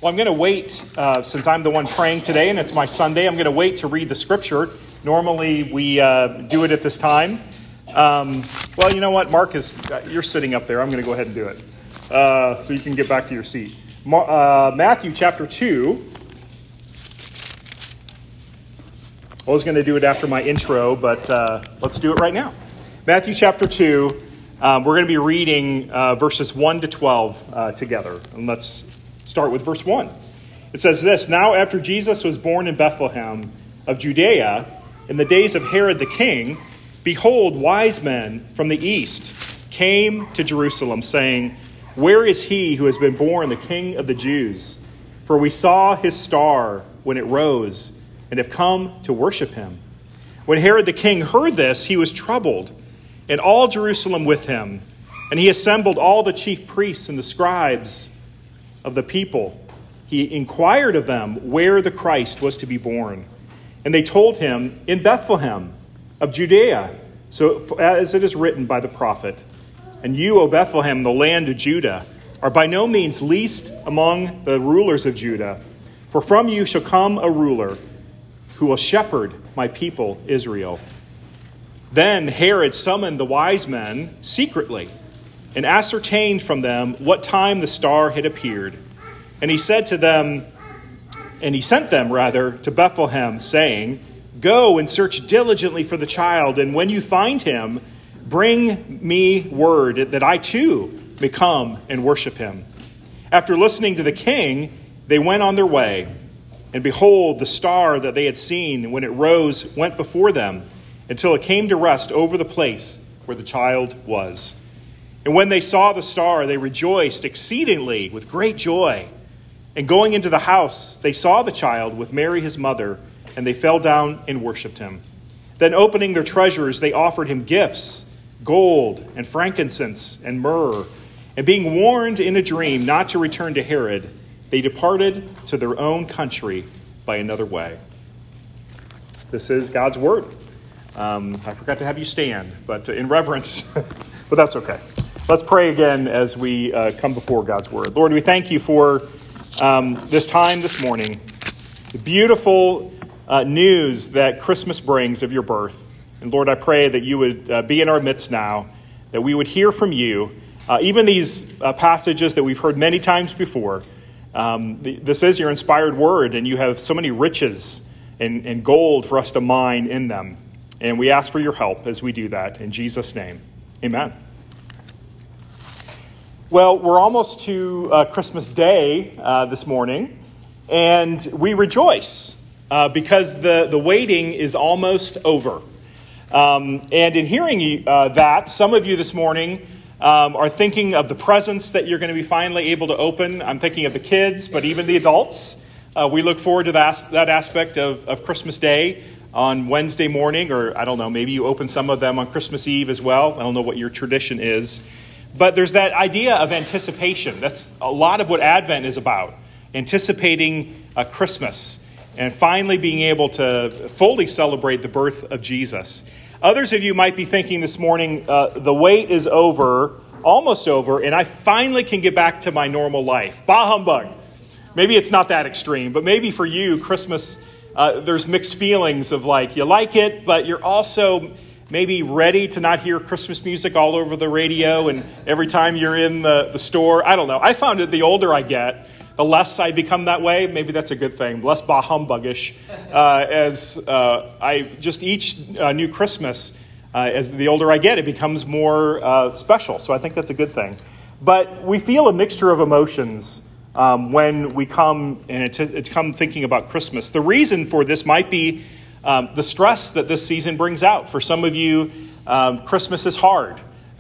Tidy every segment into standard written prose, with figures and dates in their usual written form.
Well, I'm going to wait, since I'm the one praying today and it's my Sunday, I'm going to wait to read the scripture. Normally, we do it at this time. Well, you know what, Marcus, you're sitting up there. I'm going to go ahead and do it so you can get back to your seat. Matthew chapter 2. I was going to do it after my intro, but let's do it right now. Matthew chapter 2, we're going to be reading verses 1 to 12 together. And let's start with verse 1. It says this: Now after Jesus was born in Bethlehem of Judea, in the days of Herod the king, behold, wise men from the east came to Jerusalem, saying, Where is he who has been born the King of the Jews? For we saw his star when it rose, and have come to worship him. When Herod the king heard this, he was troubled, and all Jerusalem with him. And he assembled all the chief priests and the scribes of the people. He inquired of them where the Christ was to be born. And they told him, In Bethlehem of Judea, so as it is written by the prophet, And you, O Bethlehem, the land of Judah, are by no means least among the rulers of Judah. For from you shall come a ruler who will shepherd my people Israel. Then Herod summoned the wise men secretly and ascertained from them what time the star had appeared. And he sent them to Bethlehem, saying, Go and search diligently for the child, and when you find him, bring me word that I too may come and worship him. After listening to the king, they went on their way. And behold, the star that they had seen when it rose went before them until it came to rest over the place where the child was. And when they saw the star, they rejoiced exceedingly with great joy. And going into the house, they saw the child with Mary his mother, and they fell down and worshipped him. Then opening their treasures, they offered him gifts, gold and frankincense and myrrh. And being warned in a dream not to return to Herod, they departed to their own country by another way. This is God's word. I forgot to have you stand, but in reverence, but that's okay. Let's pray again as we come before God's word. Lord, we thank you for this time this morning, the beautiful news that Christmas brings of your birth. And Lord, I pray that you would be in our midst now, that we would hear from you, even these passages that we've heard many times before. This is your inspired word, and you have so many riches and gold for us to mine in them. And we ask for your help as we do that. In Jesus' name, amen. Well, we're almost to Christmas Day this morning, and we rejoice because the waiting is almost over. And in hearing that, some of you this morning are thinking of the presents that you're going to be finally able to open. I'm thinking of the kids, but even the adults. We look forward to that aspect of Christmas Day on Wednesday morning, or I don't know, maybe you open some of them on Christmas Eve as well. I don't know what your tradition is. But there's that idea of anticipation. That's a lot of what Advent is about, anticipating Christmas and finally being able to fully celebrate the birth of Jesus. Others of you might be thinking this morning, the wait is over, almost over, and I finally can get back to my normal life. Bah humbug. Maybe it's not that extreme, but maybe for you, Christmas, there's mixed feelings of you like it, but you're also maybe ready to not hear Christmas music all over the radio and every time you're in the store. I don't know. I found that the older I get, the less I become that way. Maybe that's a good thing. Less bah humbuggish. As I just each new Christmas, as the older I get, it becomes more special. So I think that's a good thing. But we feel a mixture of emotions when we come and it's come thinking about Christmas. The reason for this might be the stress that this season brings out. For some of you, Christmas is hard.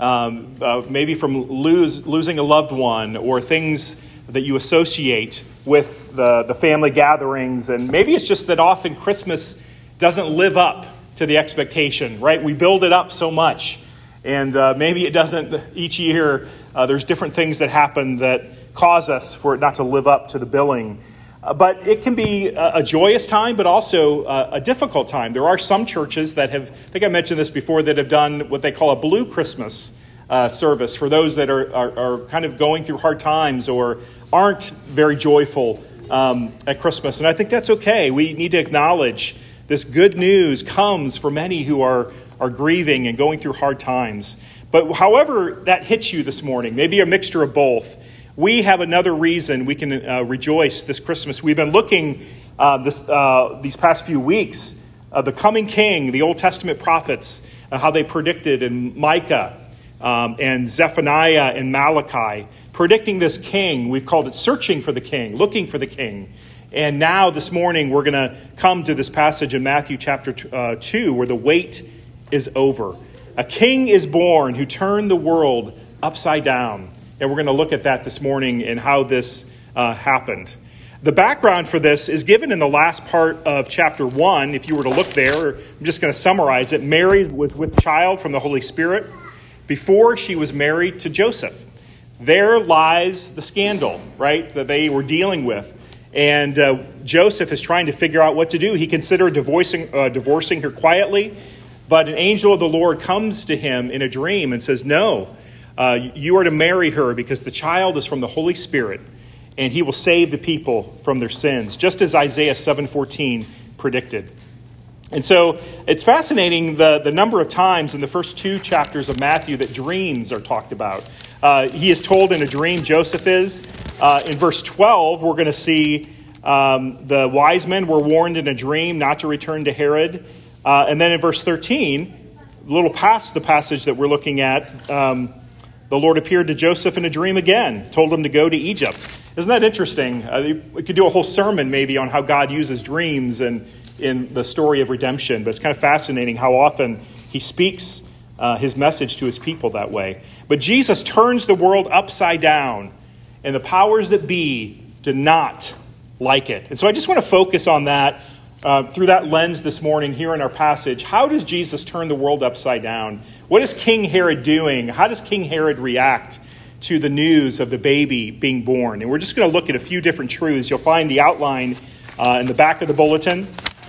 Maybe from losing a loved one or things that you associate with the family gatherings. And maybe it's just that often Christmas doesn't live up to the expectation, right? We build it up so much. And maybe it doesn't each year. There's different things that happen that cause us for it not to live up to the billing. But it can be a joyous time, but also a difficult time. There are some churches that have, I think I mentioned this before, that have done what they call a Blue Christmas service for those that are kind of going through hard times or aren't very joyful at Christmas. And I think that's okay. We need to acknowledge this good news comes for many who are grieving and going through hard times. But however that hits you this morning, maybe a mixture of both, we have another reason we can rejoice this Christmas. We've been looking these past few weeks, the coming king, the Old Testament prophets, how they predicted in Micah and Zephaniah and Malachi, predicting this king. We've called it searching for the king, looking for the king. And now this morning we're going to come to this passage in Matthew chapter 2 where the wait is over. A king is born who turned the world upside down. And we're going to look at that this morning and how this happened. The background for this is given in the last part of chapter 1. If you were to look there, I'm just going to summarize it. Mary was with child from the Holy Spirit before she was married to Joseph. There lies the scandal, right, that they were dealing with. And Joseph is trying to figure out what to do. He considered divorcing her quietly, but an angel of the Lord comes to him in a dream and says, no, you are to marry her because the child is from the Holy Spirit, and he will save the people from their sins, just as Isaiah 7:14 predicted. And so it's fascinating the number of times in the first 2 chapters of Matthew that dreams are talked about. He is told in a dream, Joseph is. In verse 12, we're going to see the wise men were warned in a dream not to return to Herod. And then in verse 13, a little past the passage that we're looking at, the Lord appeared to Joseph in a dream again, told him to go to Egypt. Isn't that interesting? We could do a whole sermon maybe on how God uses dreams and in the story of redemption, but it's kind of fascinating how often he speaks his message to his people that way. But Jesus turns the world upside down, and the powers that be do not like it. And so I just want to focus on that through that lens this morning here in our passage. How does Jesus turn the world upside down? What is King Herod doing? How does King Herod react to the news of the baby being born? And we're just going to look at a few different truths. You'll find the outline in the back of the bulletin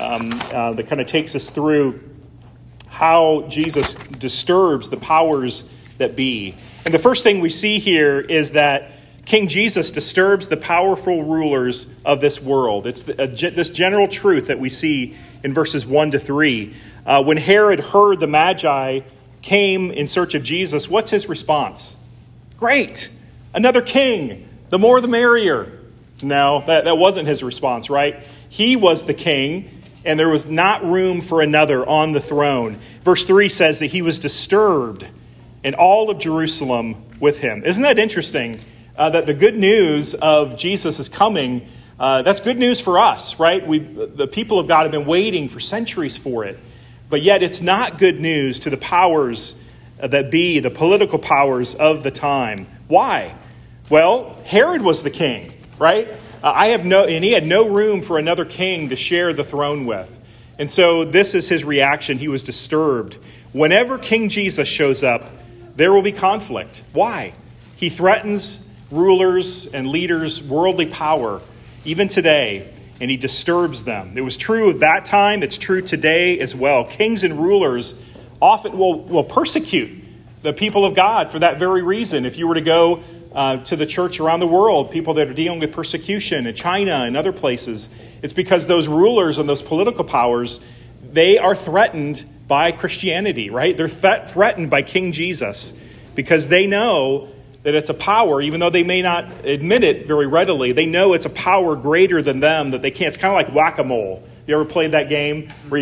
that kind of takes us through how Jesus disturbs the powers that be. And the first thing we see here is that King Jesus disturbs the powerful rulers of this world. It's this general truth that we see in verses 1 to 3. When Herod heard the Magi came in search of Jesus, what's his response? Great, another king, the more the merrier. No, that wasn't his response, right? He was the king, and there was not room for another on the throne. Verse 3 says that he was disturbed, and all of Jerusalem with him. Isn't that interesting? That the good news of Jesus is coming, that's good news for us, right? The people of God have been waiting for centuries for it. But yet it's not good news to the powers that be, the political powers of the time. Why? Well, Herod was the king, right? And he had no room for another king to share the throne with. And so this is his reaction. He was disturbed. Whenever King Jesus shows up, there will be conflict. Why? He threatens rulers and leaders' worldly power, even today, and he disturbs them. It was true at that time. It's true today as well. Kings and rulers often will persecute the people of God for that very reason. If you were to go to the church around the world, people that are dealing with persecution in China and other places, it's because those rulers and those political powers, they are threatened by Christianity, right? They're threatened by King Jesus because they know that it's a power, even though they may not admit it very readily. They know it's a power greater than them that they can't. It's kind of like whack-a-mole. You ever played that game where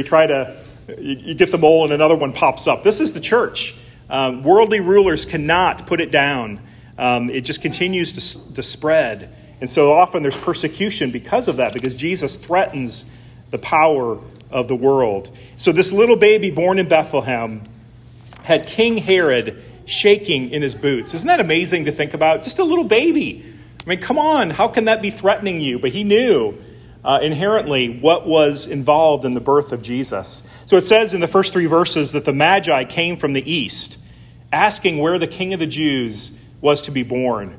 you get the mole and another one pops up? This is the church. Worldly rulers cannot put it down. It just continues to spread. And so often there's persecution because of that, because Jesus threatens the power of the world. So this little baby born in Bethlehem had King Herod shaking in his boots. Isn't that amazing to think about? Just a little baby. I mean, come on. How can that be threatening you? But he knew inherently what was involved in the birth of Jesus. So it says in the first 3 verses that the Magi came from the east, asking where the King of the Jews was to be born.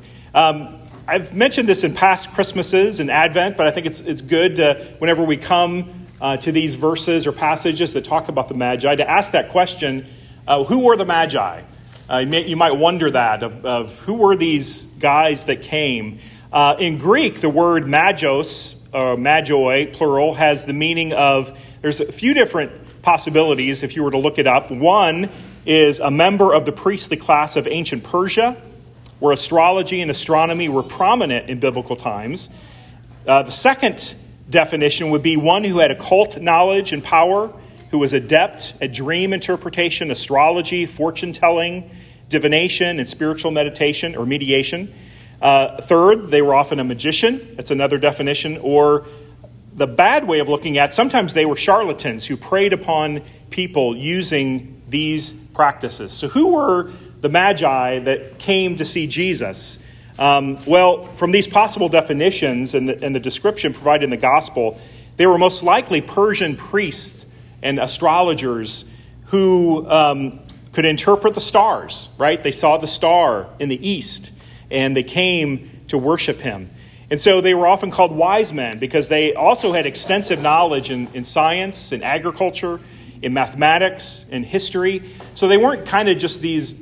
I've mentioned this in past Christmases and Advent, but I think it's good whenever we come to these verses or passages that talk about the Magi to ask that question, who were the Magi? You might wonder that, of who were these guys that came. In Greek, the word magos, or magoi, plural, has the meaning of, there's a few different possibilities if you were to look it up. One is a member of the priestly class of ancient Persia, where astrology and astronomy were prominent in biblical times. The second definition would be one who had occult knowledge and power, who was adept at dream interpretation, astrology, fortune-telling, divination, and spiritual meditation or mediation. Third, they were often a magician. That's another definition. Or the bad way of looking at, sometimes they were charlatans who preyed upon people using these practices. So who were the magi that came to see Jesus? Well, from these possible definitions and the description provided in the gospel, they were most likely Persian priests and astrologers who could interpret the stars, right? They saw the star in the east, and they came to worship him. And so they were often called wise men because they also had extensive knowledge in science, in agriculture, in mathematics, in history. So they weren't kind of just these,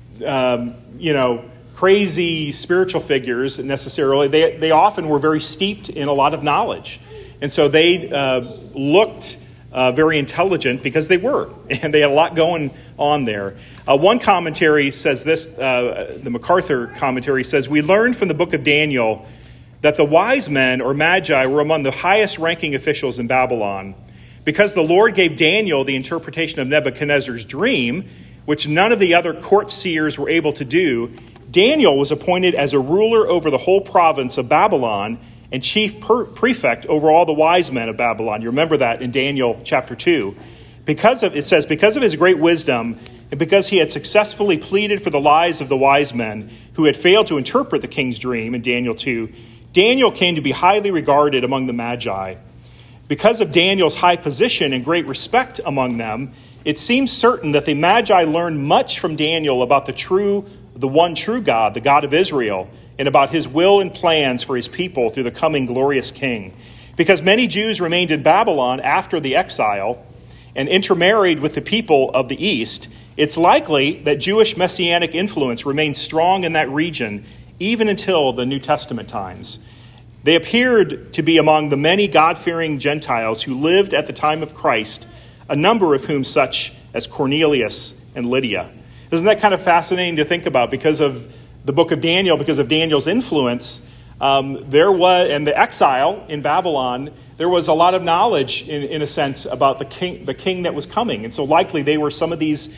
crazy spiritual figures necessarily. They often were very steeped in a lot of knowledge. And so they looked very intelligent because they were, and they had a lot going on there. One commentary says this, the MacArthur commentary says, "We learned from the book of Daniel that the wise men or magi were among the highest ranking officials in Babylon. Because the Lord gave Daniel the interpretation of Nebuchadnezzar's dream, which none of the other court seers were able to do, Daniel was appointed as a ruler over the whole province of Babylon and chief prefect over all the wise men of Babylon." You remember that in Daniel chapter 2. Because of his great wisdom, and because he had successfully pleaded for the lives of the wise men who had failed to interpret the king's dream in Daniel 2, Daniel came to be highly regarded among the Magi. Because of Daniel's high position and great respect among them, it seems certain that the Magi learned much from Daniel about the one true God, the God of Israel, and about his will and plans for his people through the coming glorious king. Because many Jews remained in Babylon after the exile and intermarried with the people of the East, it's likely that Jewish messianic influence remained strong in that region even until the New Testament times. They appeared to be among the many God-fearing Gentiles who lived at the time of Christ, a number of whom such as Cornelius and Lydia. Isn't that kind of fascinating to think about? Because of the book of Daniel, because of Daniel's influence, there was, and the exile in Babylon, there was a lot of knowledge, in a sense, about the king that was coming. And so likely they were some of these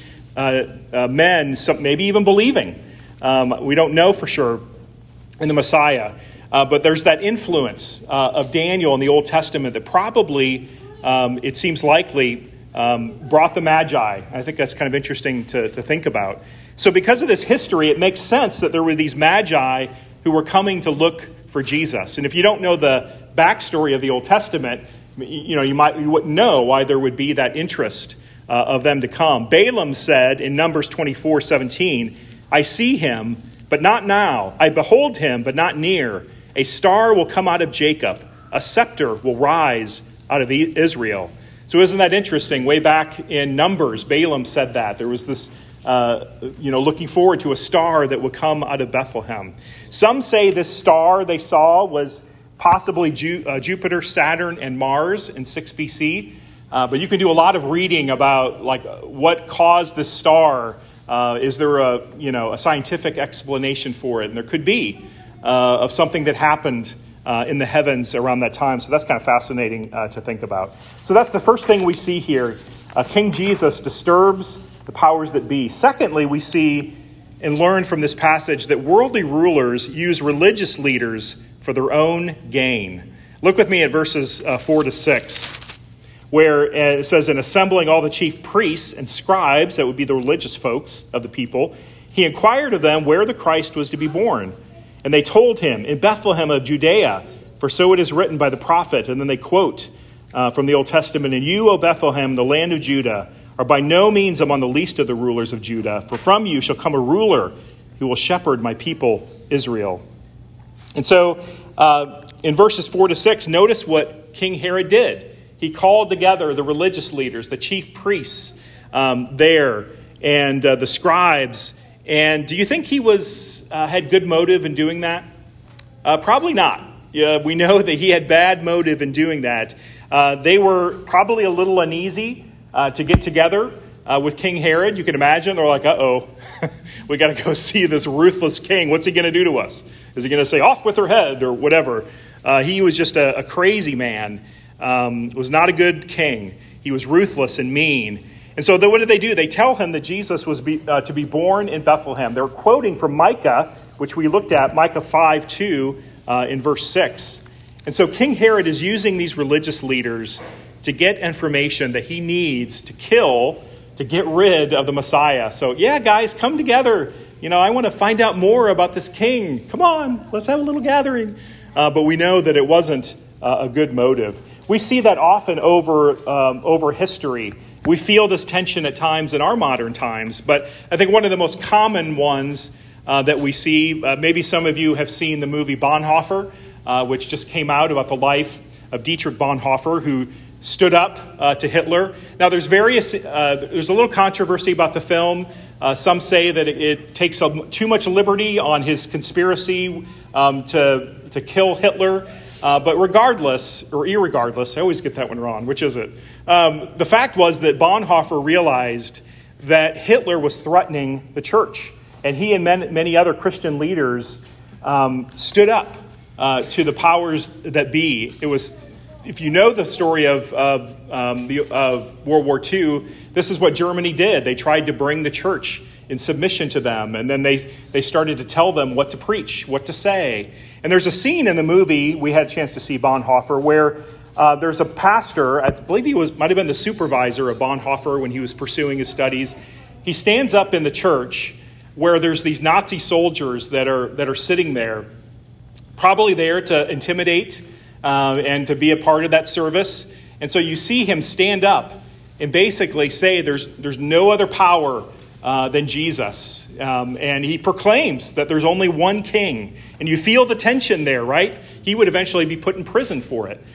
men, maybe even believing. We don't know for sure in the Messiah. But there's that influence of Daniel in the Old Testament that probably, it seems likely, brought the Magi. I think that's kind of interesting to think about. So because of this history, it makes sense that there were these Magi who were coming to look for Jesus. And if you don't know the backstory of the Old Testament, you wouldn't know why there would be that interest of them to come. Balaam said in Numbers 24:17, "I see him, but not now. I behold him, but not near. A star will come out of Jacob. A scepter will rise out of Israel." So isn't that interesting? Way back in Numbers, Balaam said that. There was this, looking forward to a star that would come out of Bethlehem. Some say this star they saw was possibly Jupiter, Saturn, and Mars in 6 BC. But you can do a lot of reading about what caused this star. Is there a scientific explanation for it? And there could be of something that happened in the heavens around that time. So that's kind of fascinating to think about. So that's the first thing we see here. King Jesus disturbs the powers that be. Secondly, we see and learn from this passage that worldly rulers use religious leaders for their own gain. Look with me at verses 4-6, where it says, "In assembling all the chief priests and scribes," that would be the religious folks of the people, "he inquired of them where the Christ was to be born. And they told him, 'In Bethlehem of Judea, for so it is written by the prophet.'" And then they quote from the Old Testament, "And you, O Bethlehem, the land of Judah, are by no means among the least of the rulers of Judah, for from you shall come a ruler who will shepherd my people Israel." And so in verses 4-6, notice what King Herod did. He called together the religious leaders, the chief priests there, and the scribes. And do you think he had good motive in doing that? Probably not. We know that he had bad motive in doing that. They were probably a little uneasy to get together with King Herod. You can imagine. They're like, uh-oh, we got to go see this ruthless king. What's he going to do to us? Is he going to say, off with her head or whatever? He was just a crazy man. Was not a good king. He was ruthless and mean. And so what did they do? They tell him that Jesus was to be born in Bethlehem. They're quoting from Micah, which we looked at, Micah 5:2 in verse 6. And so King Herod is using these religious leaders to get information that he needs to get rid of the Messiah. So, yeah, guys, come together. I want to find out more about this king. Come on, let's have a little gathering. But we know that it wasn't a good motive. We see that often over history. We feel this tension at times in our modern times. But I think one of the most common ones that we see, maybe some of you have seen the movie Bonhoeffer, which just came out about the life of Dietrich Bonhoeffer, who stood up to Hitler. Now, there's a little controversy about the film. Some say that it takes too much liberty on his conspiracy to kill Hitler. But regardless, or irregardless, I always get that one wrong. Which is it? The fact was that Bonhoeffer realized that Hitler was threatening the church. And he and many other Christian leaders stood up to the powers that be. It was, if you know the story of World War II, this is what Germany did. They tried to bring the church in submission to them. And then they started to tell them what to preach, what to say. And there's a scene in the movie, we had a chance to see Bonhoeffer, where there's a pastor, I believe he might have been the supervisor of Bonhoeffer when he was pursuing his studies. He stands up in the church where there's these Nazi soldiers that are sitting there, probably there to intimidate and to be a part of that service. And so you see him stand up and basically say there's no other power than Jesus. And he proclaims that there's only one king. And you feel the tension there, right? He would eventually be put in prison for it.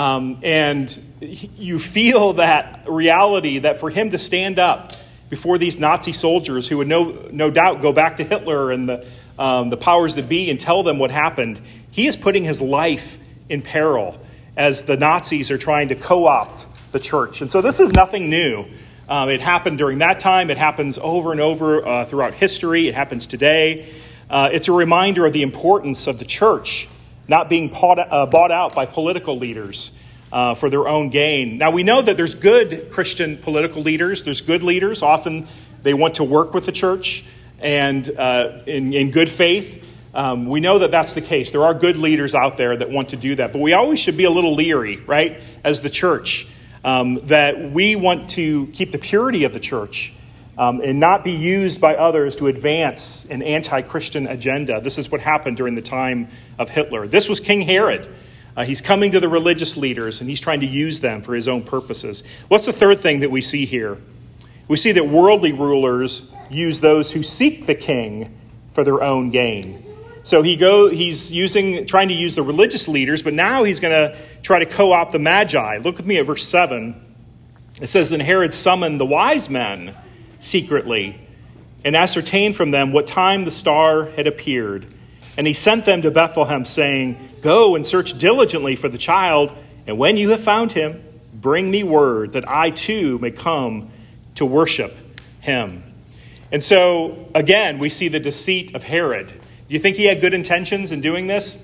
And you feel that reality that for him to stand up before these Nazi soldiers who would no doubt go back to Hitler and the powers that be and tell them what happened, he is putting his life in peril as the Nazis are trying to co-opt the church. And so this is nothing new. It happened during that time. It happens over and over throughout history. It happens today. It's a reminder of the importance of the church not being bought out by political leaders for their own gain. Now, we know that there's good Christian political leaders. There's good leaders. Often they want to work with the church and in good faith. We know that that's the case. There are good leaders out there that want to do that. But we always should be a little leery, right, as the church, that we want to keep the purity of the church and not be used by others to advance an anti-Christian agenda. This is what happened during the time of Hitler. This was King Herod. He's coming to the religious leaders, and he's trying to use them for his own purposes. What's the third thing that we see here? We see that worldly rulers use those who seek the king for their own gain. So he's trying to use the religious leaders, but now he's going to try to co-opt the Magi. Look with me at verse 7. It says, "Then Herod summoned the wise men secretly and ascertained from them what time the star had appeared. And he sent them to Bethlehem, saying, 'Go and search diligently for the child, and when you have found him, bring me word that I too may come to worship him.'" And so, again, we see the deceit of Herod. Do you think he had good intentions in doing this?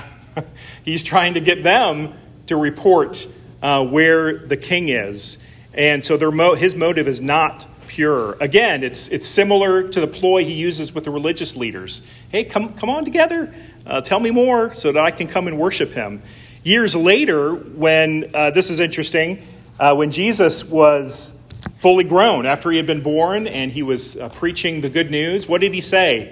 He's trying to get them to report where the king is. And so his motive is not pure. Again, it's similar to the ploy he uses with the religious leaders. Hey, come on together. Tell me more so that I can come and worship him. Years later, when, this is interesting, when Jesus was fully grown, after he had been born and he was preaching the good news, what did he say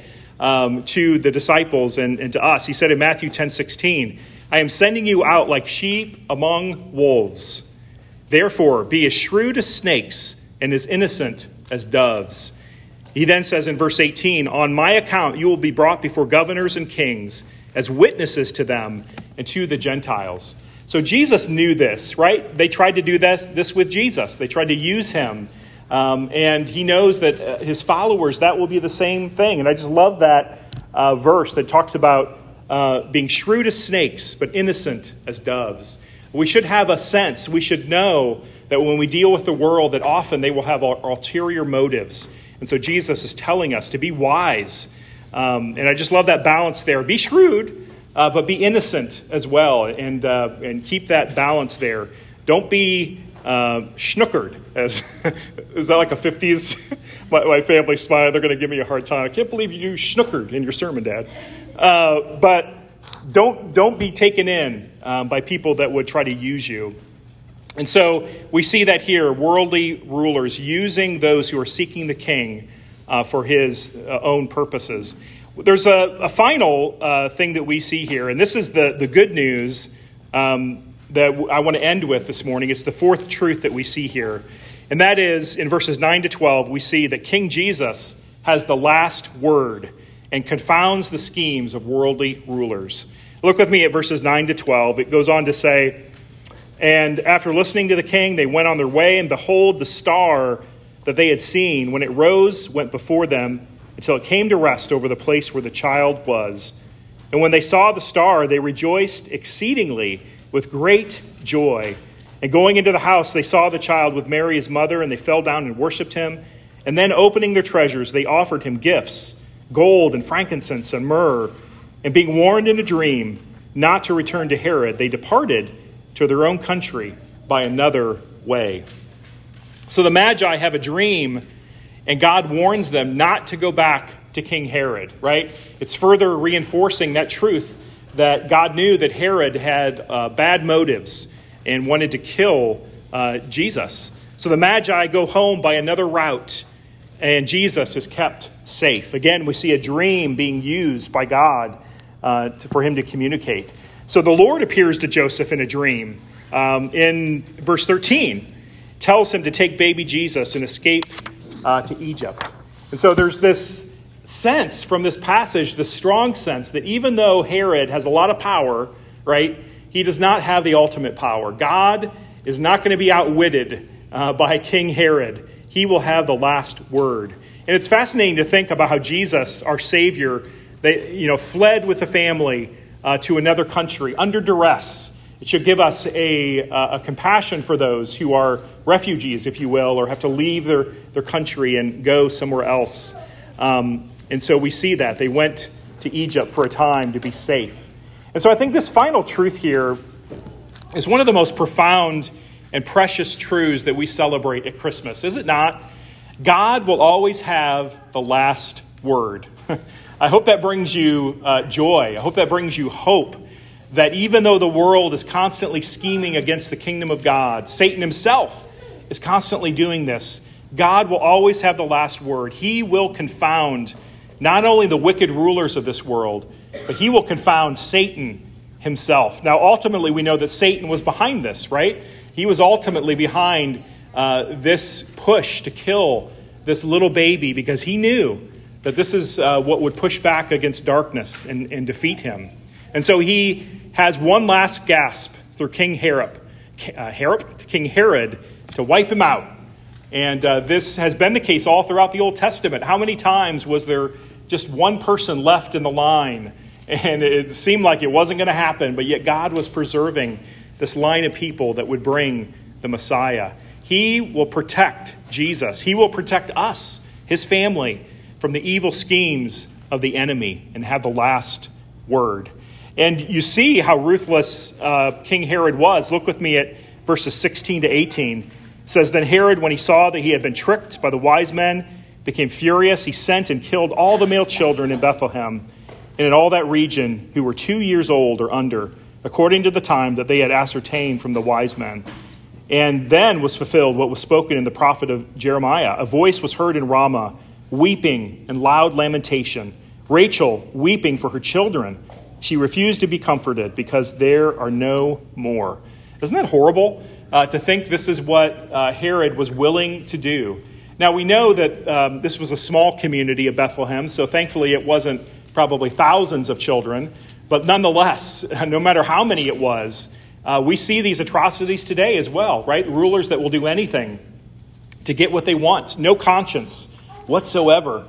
to the disciples and to us? He said in Matthew 10:16, "I am sending you out like sheep among wolves. Therefore, be as shrewd as snakes and as innocent as doves." He then says in verse 18, "On my account you will be brought before governors and kings as witnesses to them and to the Gentiles." So Jesus knew this, right? They tried to do this with Jesus. They tried to use him. And he knows that his followers, that will be the same thing. And I just love that verse that talks about being shrewd as snakes, but innocent as doves. We should have a sense. We should know that when we deal with the world, that often they will have ulterior motives. And so Jesus is telling us to be wise. And I just love that balance there. Be shrewd, but be innocent as well. And keep that balance there. Don't be schnookered. Is that like a 50s? My family smile. They're going to give me a hard time. I can't believe you schnookered in your sermon, Dad. But don't be taken in by people that would try to use you. And so we see that here, worldly rulers using those who are seeking the king for his own purposes. There's a final thing that we see here, and this is the good news that I want to end with this morning. It's the fourth truth that we see here. And that is, in verses 9 to 12, we see that King Jesus has the last word and confounds the schemes of worldly rulers. Look with me at verses 9 to 12. It goes on to say, "And after listening to the king, they went on their way, and behold, the star that they had seen, when it rose, went before them until it came to rest over the place where the child was. And when they saw the star, they rejoiced exceedingly with great joy. And going into the house, they saw the child with Mary his mother, and they fell down and worshipped him. And then opening their treasures, they offered him gifts, gold and frankincense and myrrh. And being warned in a dream not to return to Herod, they departed to their own country by another way." So the Magi have a dream, and God warns them not to go back to King Herod, right? It's further reinforcing that truth that God knew that Herod had bad motives and wanted to kill Jesus. So the Magi go home by another route, and Jesus is kept safe. Again, we see a dream being used by God for him to communicate. So the Lord appears to Joseph in a dream. In verse 13, tells him to take baby Jesus and escape to Egypt. And so there's this sense from this passage, the strong sense that even though Herod has a lot of power, right, he does not have the ultimate power. God is not going to be outwitted by King Herod. He will have the last word. And it's fascinating to think about how Jesus, our Savior, fled with the family to another country under duress. It should give us a compassion for those who are refugees, if you will, or have to leave their country and go somewhere else. And so we see that. They went to Egypt for a time to be safe. And so I think this final truth here is one of the most profound and precious truths that we celebrate at Christmas, is it not? God will always have the last word. I hope that brings you joy. I hope that brings you hope that even though the world is constantly scheming against the kingdom of God, Satan himself is constantly doing this, God will always have the last word. He will confound not only the wicked rulers of this world, but he will confound Satan himself. Now, ultimately, we know that Satan was behind this, right? He was ultimately behind this push to kill this little baby because he knew that this is what would push back against darkness and defeat him. And so he has one last gasp through King Herod to wipe him out. And this has been the case all throughout the Old Testament. How many times was there just one person left in the line? And it seemed like it wasn't going to happen, but yet God was preserving this line of people that would bring the Messiah. He will protect Jesus. He will protect us, his family, from the evil schemes of the enemy and have the last word. And you see how ruthless King Herod was. Look with me at verses 16 to 18. It says, "Then Herod, when he saw that he had been tricked by the wise men, became furious. He sent and killed all the male children in Bethlehem and in all that region who were 2 years old or under, according to the time that they had ascertained from the wise men. And then was fulfilled what was spoken in the prophet of Jeremiah. A voice was heard in Ramah, weeping and loud lamentation. Rachel weeping for her children. She refused to be comforted because there are no more." Isn't that horrible to think this is what Herod was willing to do? Now, we know that this was a small community of Bethlehem, so thankfully it wasn't probably thousands of children. But nonetheless, no matter how many it was, we see these atrocities today as well, right? Rulers that will do anything to get what they want. No conscience whatsoever.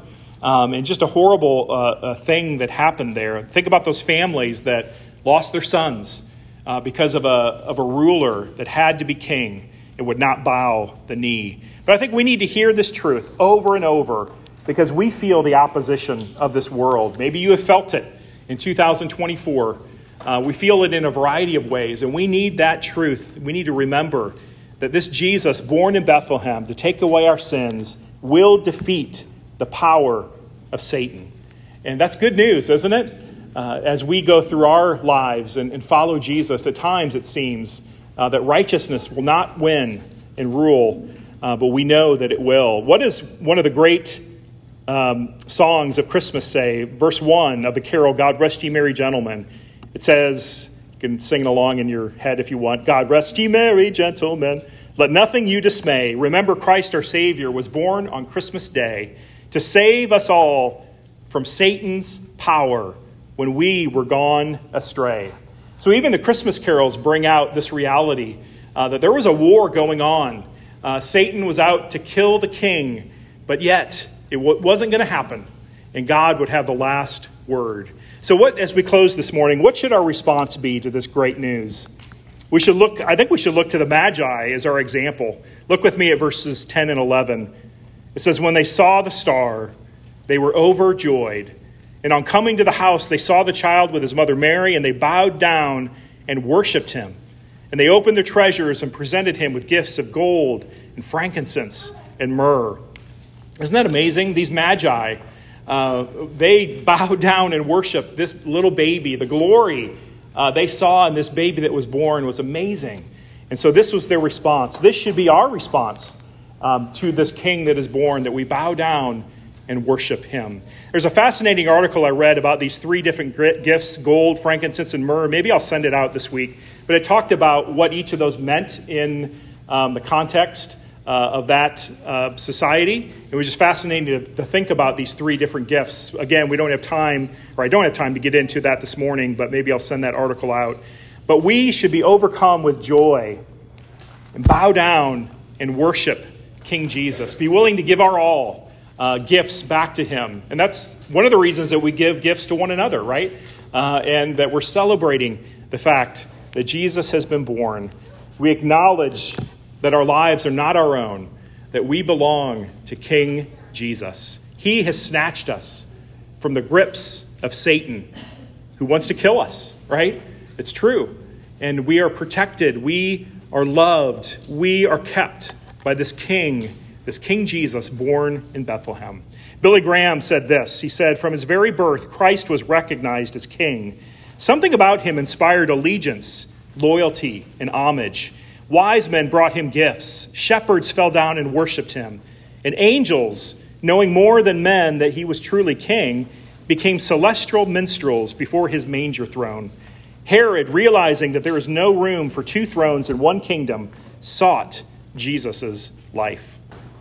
And just a horrible thing that happened there. Think about those families that lost their sons because of a ruler that had to be king and would not bow the knee. But I think we need to hear this truth over and over because we feel the opposition of this world. Maybe you have felt it in 2024. We feel it in a variety of ways, and we need that truth. We need to remember that this Jesus, born in Bethlehem to take away our sins, will defeat the power of Satan. And that's good news, isn't it? As we go through our lives and follow Jesus, at times it seems that righteousness will not win and rule, but we know that it will. What does one of the great songs of Christmas say? Verse 1 of the carol, God Rest Ye Merry Gentlemen. It says, you can sing it along in your head if you want, God rest ye merry gentlemen, let nothing you dismay. Remember Christ our Savior was born on Christmas Day to save us all from Satan's power when we were gone astray. So even the Christmas carols bring out this reality that there was a war going on. Satan was out to kill the king, but yet it wasn't going to happen, and God would have the last word. So as we close this morning, what should our response be to this great news? I think we should look to the Magi as our example. Look with me at verses 10 and 11. It says, when they saw the star, they were overjoyed. And on coming to the house, they saw the child with his mother Mary, and they bowed down and worshipped him. And they opened their treasures and presented him with gifts of gold and frankincense and myrrh. Isn't that amazing? These Magi, they bowed down and worshiped this little baby. The glory they saw in this baby that was born was amazing. And so this was their response. This should be our response to this king that is born, that we bow down and worship him. There's a fascinating article I read about these three different gifts, gold, frankincense, and myrrh. Maybe I'll send it out this week. But it talked about what each of those meant in the context of that society. It was just fascinating to think about these three different gifts. Again, we don't have time, or I don't have time to get into that this morning, but maybe I'll send that article out. But we should be overcome with joy and bow down and worship King Jesus. Be willing to give our all, gifts back to him. And that's one of the reasons that we give gifts to one another, right? And that we're celebrating the fact that Jesus has been born. We acknowledge that our lives are not our own, that we belong to King Jesus. He has snatched us from the grips of Satan, who wants to kill us, right? It's true. And we are protected. We are loved. We are kept by this King Jesus born in Bethlehem. Billy Graham said this. He said, from his very birth, Christ was recognized as king. Something about him inspired allegiance, loyalty, and homage. Wise men brought him gifts. Shepherds fell down and worshipped him. And angels, knowing more than men that he was truly king, became celestial minstrels before his manger throne. Herod, realizing that there is no room for two thrones in one kingdom, sought Jesus' life.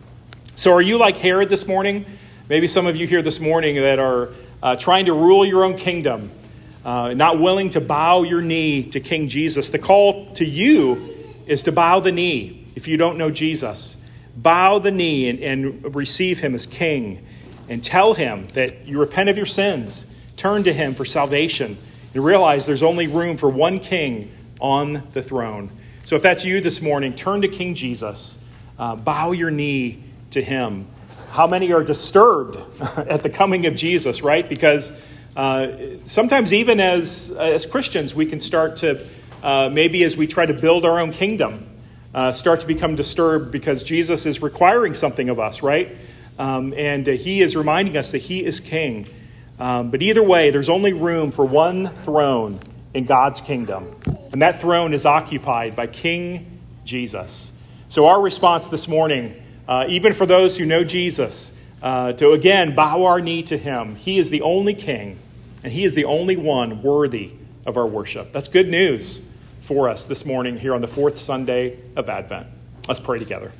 So are you like Herod this morning? Maybe some of you here this morning that are trying to rule your own kingdom, not willing to bow your knee to King Jesus. The call to you is to bow the knee if you don't know Jesus. Bow the knee and receive him as king, and tell him that you repent of your sins, turn to him for salvation, and realize there's only room for one king on the throne. So if that's you this morning, turn to King Jesus. Bow your knee to him. How many are disturbed at the coming of Jesus, right? Because sometimes even as Christians, we can start to, maybe as we try to build our own kingdom, start to become disturbed because Jesus is requiring something of us, right? And he is reminding us that he is king. But either way, there's only room for one throne in God's kingdom. And that throne is occupied by King Jesus. So our response this morning, even for those who know Jesus, to again bow our knee to him. He is the only king, and he is the only one worthy of our worship. That's good news for us this morning here on the fourth Sunday of Advent. Let's pray together.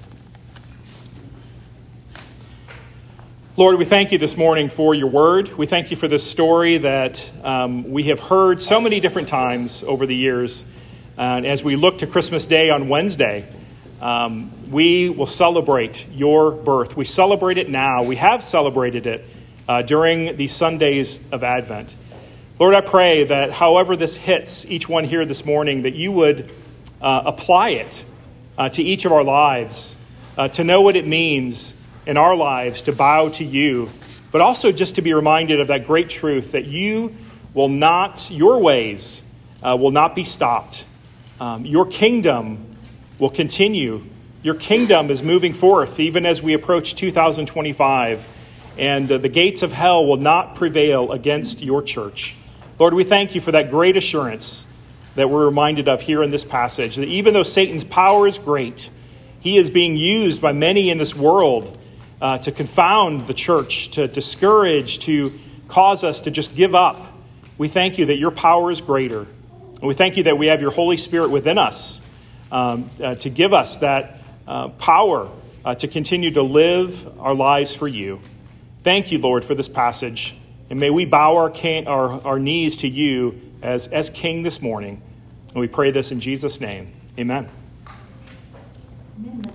Lord, we thank you this morning for your word. We thank you for this story that we have heard so many different times over the years. And as we look to Christmas Day on Wednesday, we will celebrate your birth. We celebrate it now. We have celebrated it during the Sundays of Advent. Lord, I pray that however this hits each one here this morning, that you would apply it to each of our lives, to know what it means in our lives to bow to you, but also just to be reminded of that great truth that you will not, your ways will not be stopped. Your kingdom will continue. Your kingdom is moving forth even as we approach 2025, and the gates of hell will not prevail against your church. Lord, we thank you for that great assurance that we're reminded of here in this passage, that even though Satan's power is great, he is being used by many in this world to confound the church, to discourage, to cause us to just give up. We thank you that your power is greater. And we thank you that we have your Holy Spirit within us to give us that power to continue to live our lives for you. Thank you, Lord, for this passage. And may we bow our knees to you as King this morning. And we pray this in Jesus' name. Amen.